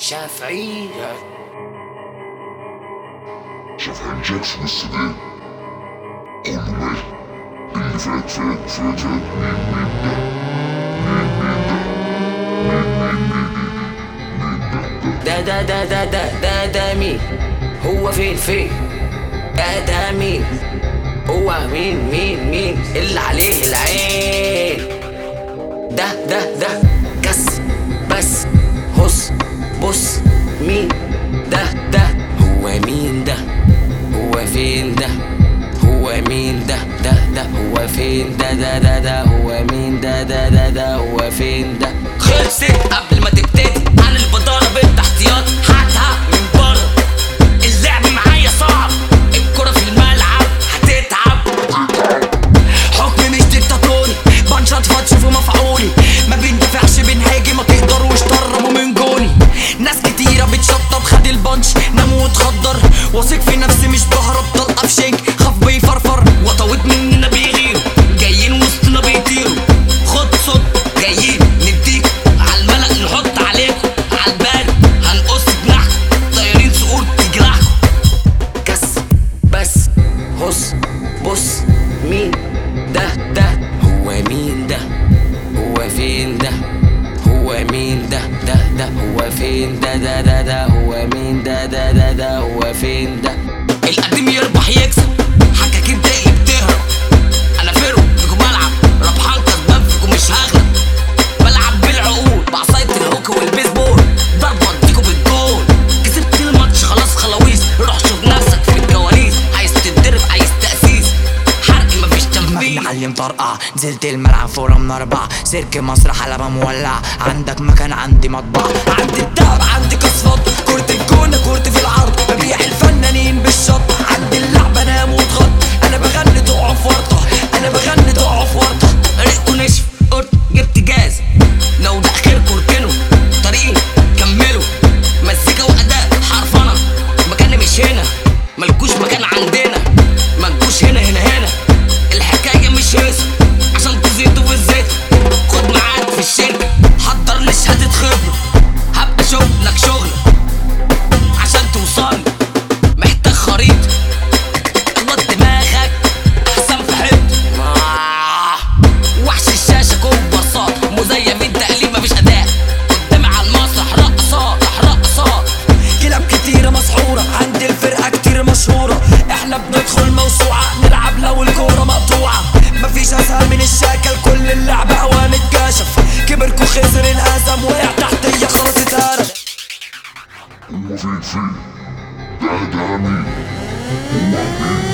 شافعية شافعين جاكسون السداد كله مات. اللي فات فات فات فات. مين ده؟ مين ده؟ ده مين؟ هو فين؟ ده مين؟ هو مين اللي عليه العين؟ ده كس بس هص بص مين ده هو مين ده؟ هو فين ده؟ هو مين ده هو فين ده هو مين ده هو فين ده؟ خلصت قبل ما تبتدي عن البطالة بالاحتياط هاتها من بره. اللعب معايا صعب، الكرة في الملعب هتتعب. حكمي مش ديكتاتوري، بنشط فتشوفوا مفعولي. ما بندافعش بنهاجم، ما تقدروش تقربوا من جوني. ناس كتيرة بتشطب خد البنش ناموا واتخدر. واثق في نفسي مش بهرب طلقة في شنك خاف بيفرفر. وطويت مننا بيغيروا جايين وسطنا بيطيروا. خد صد جايين نديك عالملأ نحط عليكم عالبال هنقص جناحكم طيارين صقور تجرحكم. كس بس هص بص مين ده هو مين ده؟ هو فين ده؟ هو مين ده هو فين ده هو مين ده هو فين ده؟ القديم يربح يكسب، حكاكين تقلب تهرب. انا فيرو فيكم بلعب ربحان كسبان فيكم مش هغلب. بلعب بالعقول بعصاية الهوك والبيسبول ضربة اديكوا بالجول. كسبت الماتش خلاص خلاويص، روح شوف نفسك في الجواليس. عايز تتدرب عايز تأسيس، حرق مفيش تنفيذ. معلم طرقع نزلت الملعب فورة من 4 سيرك مسرح حلبة مولع. عندك مكان عندي مطبع، عندي الدهب عندي قصفات. كرة الجونة كرة في العرض، ببيع الفنانين بالشط. عندي اللعبة انام واتغط، انا بغني تقعوا في ورطة. انا بغني تقعوا في ورطة. ريقكوا نشف قلت جبت جاز، لو ده اخركوا اركنوا طريقي كملوا. مزيكا واداء حرفنة، مكاني مش هنا ملكوش مكان عندنا. ملكوش هنا الحكاية مش هيصة عشان تزيدوا في الزيت. خد معاك في الشركة حضر لي شهادة خبرة، هبقى شغلك شغلة عشان توصلي. محتاج خريطة اخبط دماغك احسن في حتة. وحش الشاشة كوب بساط مزيفين تقليد مفيش اداء. قدامي على المسرح رقصات كلاب كتيرة مسحورة، عندي الفرقة كتير مشهورة. احنا بندخل موسوعة نلعب لو الكورة مقطوعة. مفيش اسهل من الشاكل، كل اللعب اوان اتكشف. كبركوا خسر انهزم وقع تحتية خلاص اتهرب. هو فين؟ ده مين؟ هو مين؟